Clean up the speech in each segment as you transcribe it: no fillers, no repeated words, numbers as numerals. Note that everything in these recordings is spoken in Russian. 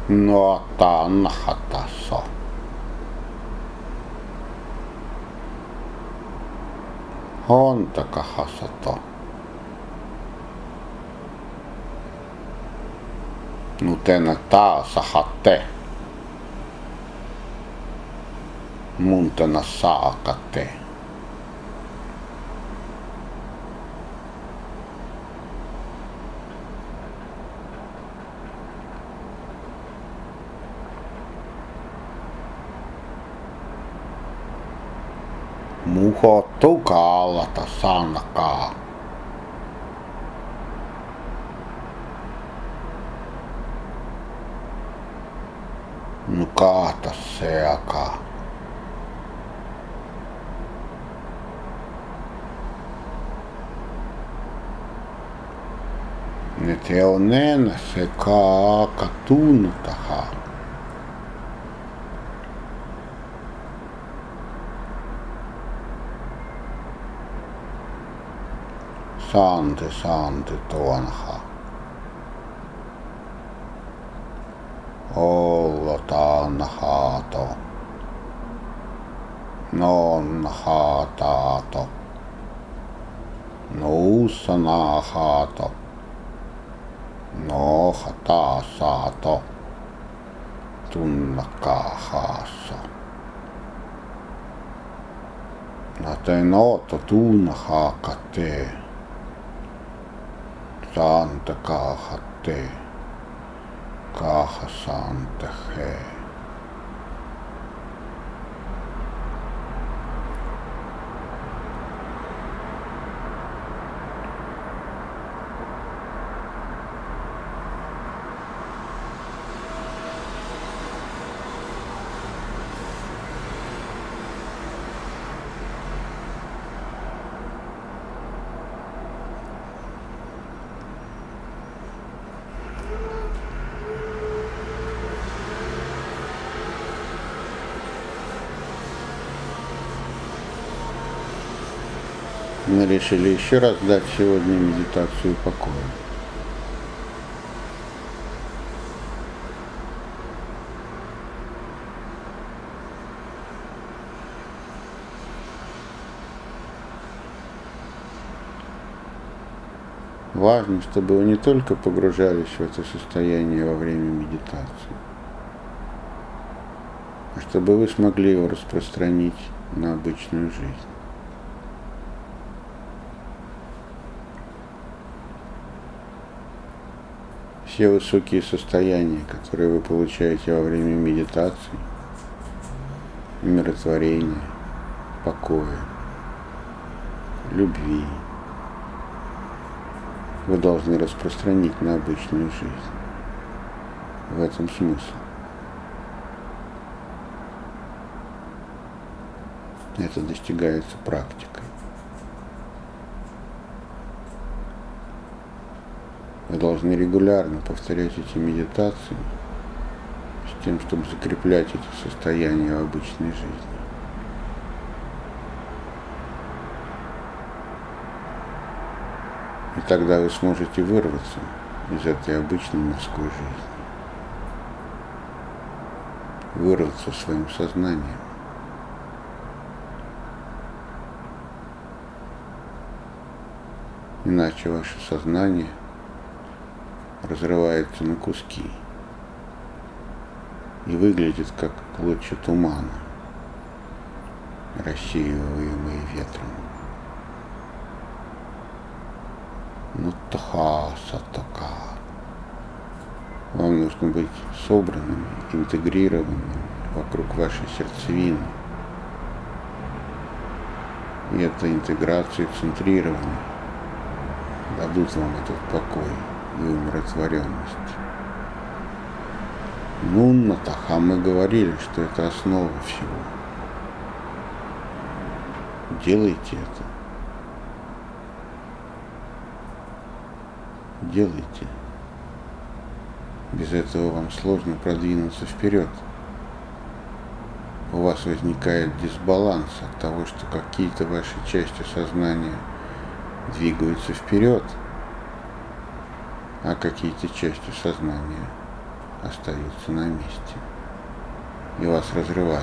No tanhataso. Hontakahasato. Nutena taasahatte. Muntana saakate. Muho tukaalata sanakaa. Nukaata seakaa. Ne teonena se kaaka tunnutaha. Saante tuonha. Ollo taannahaato. Nonnahaataato. Nuussanahaato. Nohataasaato. Tunnakaahaassa. Nate nooto tuunnahaakatee. Saanta kaahatte, kaahasaantahe. Мы решили еще раз дать сегодня медитацию покоя. Важно, чтобы вы не только погружались в это состояние во время медитации, а чтобы вы смогли его распространить на обычную жизнь. Все высокие состояния, которые вы получаете во время медитации, умиротворения, покоя, любви, вы должны распространить на обычную жизнь. В этом смысл. Это достигается практикой. Вы должны регулярно повторять эти медитации с тем, чтобы закреплять эти состояния в обычной жизни. И тогда вы сможете вырваться из этой обычной мирской жизни. Вырваться своим сознанием. Иначе ваше сознание разрывается на куски и выглядит как клочья тумана, рассеиваемые ветром. Нуттаха-саттака. Вам нужно быть собранными, интегрированными вокруг вашей сердцевины. И эта интеграция и центрирование дадут вам этот покой и умиротворенность. Нуннатаха, мы говорили, что это основа всего. Делайте это. Делайте. Без этого вам сложно продвинуться вперед. У вас возникает дисбаланс от того, что какие-то ваши части сознания двигаются вперед, а какие-то части сознания остаются на месте, и вас разрывает.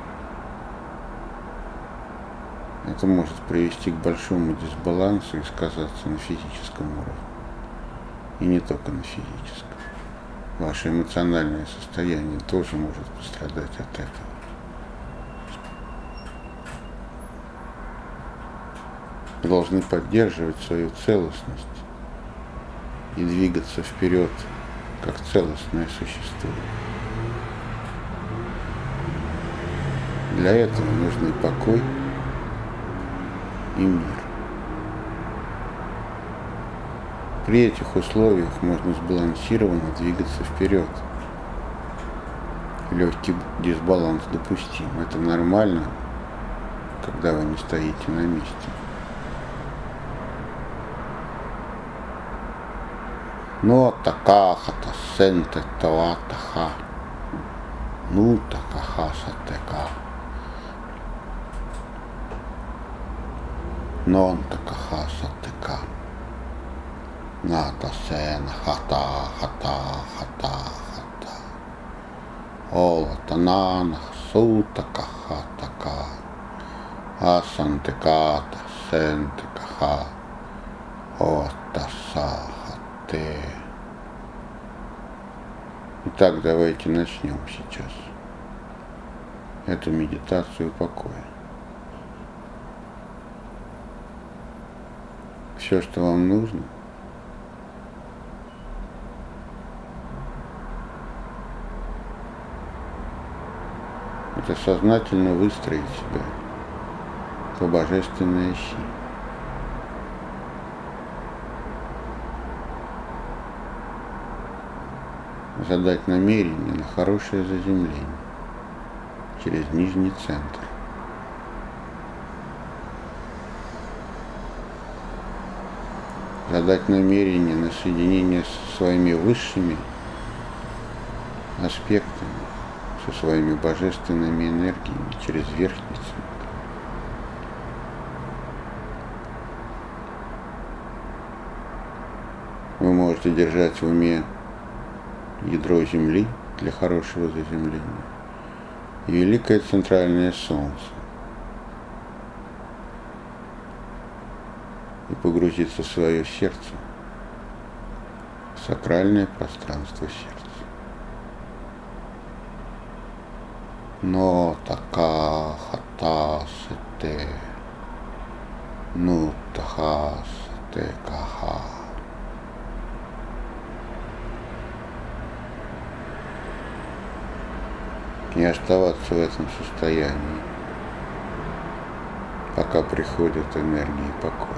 Это может привести к большому дисбалансу и сказаться на физическом уровне. И не только на физическом. Ваше эмоциональное состояние тоже может пострадать от этого. Вы должны поддерживать свою целостность и двигаться вперед, как целостное существо. Для этого нужны покой и мир. При этих условиях можно сбалансированно двигаться вперед. Легкий дисбаланс допустим. Это нормально, когда вы не стоите на месте. Но такахата сенте таватаха. Ну такахаса тека. Нон такахаса тека. Ната сена хата хата хата хата. Ола танана сутакаха така. Асантеката сентекаха. Отасахате. Итак, давайте начнем сейчас эту медитацию покоя. Все, что вам нужно, это сознательно выстроить себя по божественной оси. Задать намерение на хорошее заземление через нижний центр. Задать намерение на соединение со своими высшими аспектами, со своими божественными энергиями через верхний центр. Вы можете держать в уме ядро Земли для хорошего заземления и великое центральное Солнце. И погрузиться в свое сердце, в сакральное пространство сердца. Но така хата сете, ну таха сете каха. И оставаться в этом состоянии, пока приходят энергии покоя.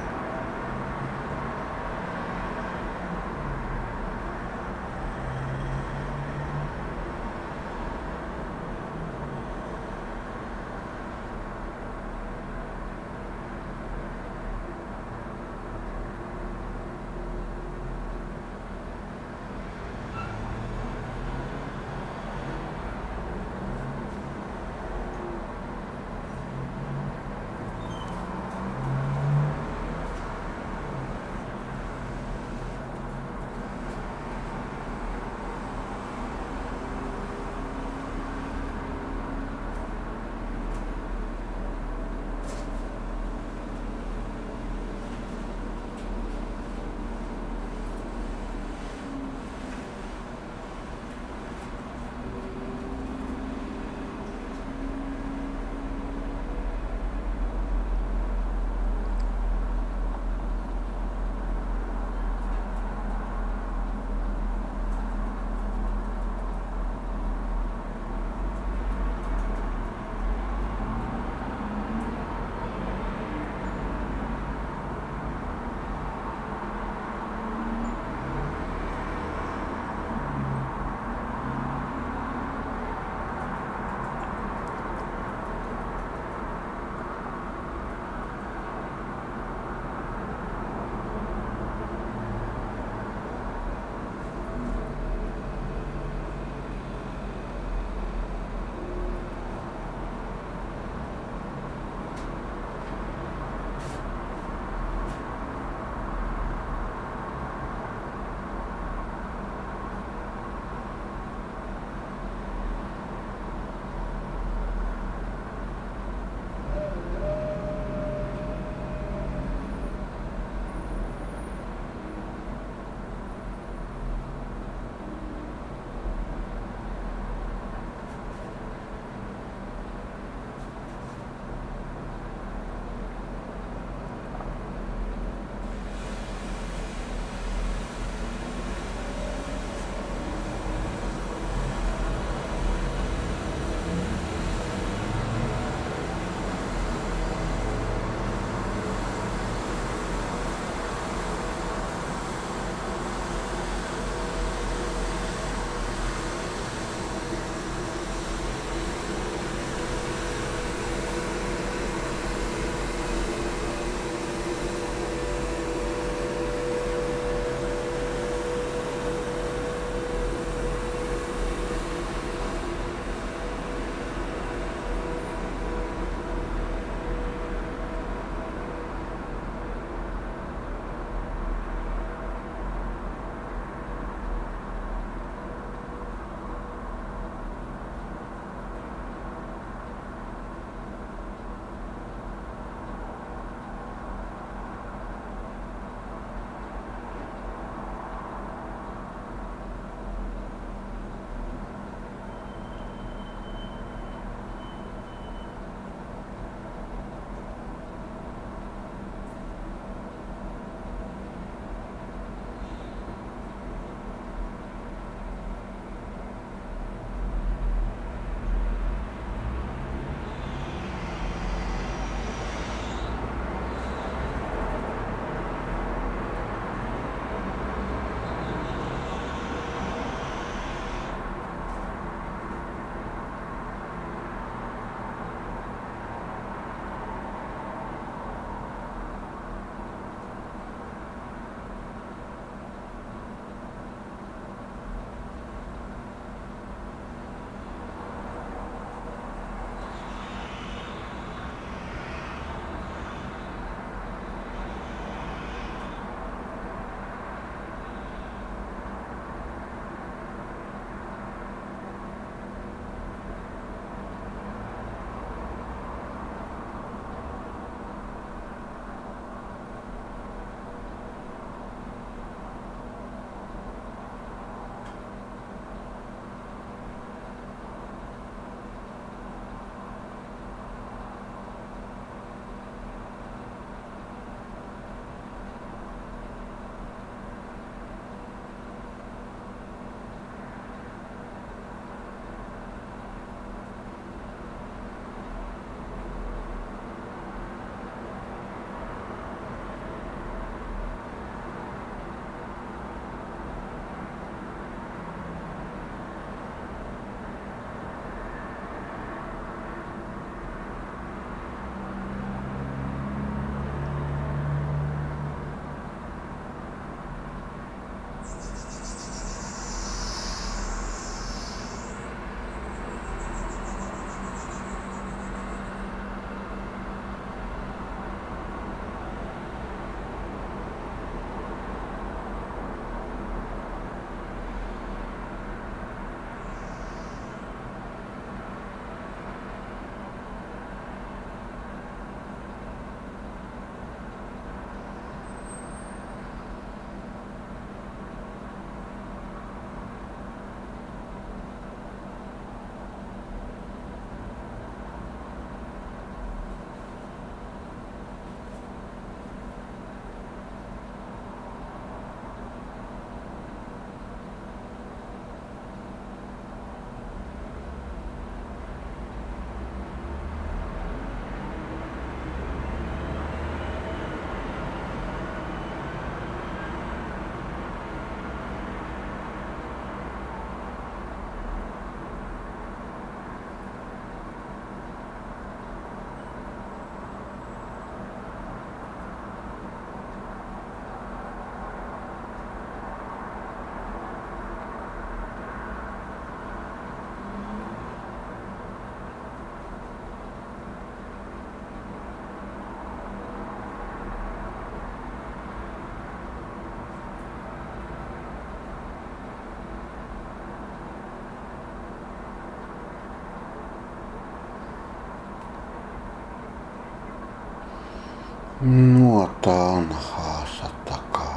Нотанхасатака.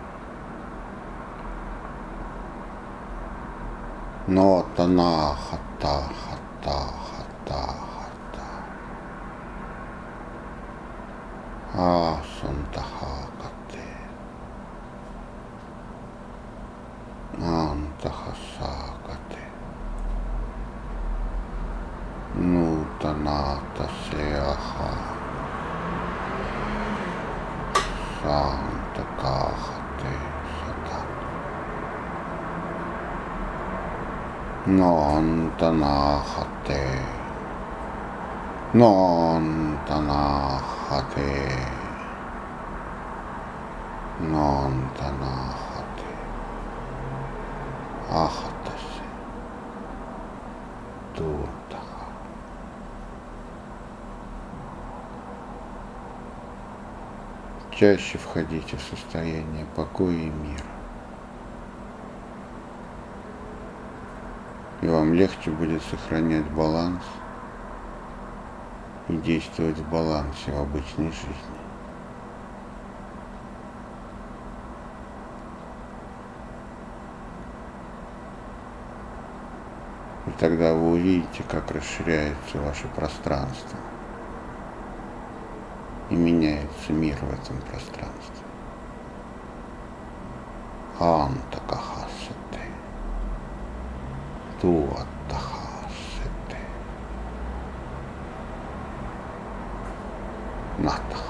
Нотанахата хата хата хата. Асантахакате. Антахасакате. Нутаната сеаха. Сантакахате сата. Нонтанахате. Нонтанахате. Нонтанахате. Ахатасе. Туртаха. Чаще входите в состояние покоя и мира. И вам легче будет сохранять баланс и действовать в балансе в обычной жизни. И тогда вы увидите, как расширяется ваше пространство и меняется мир в этом пространстве. Антакахасате. Туаттахасате. Натах.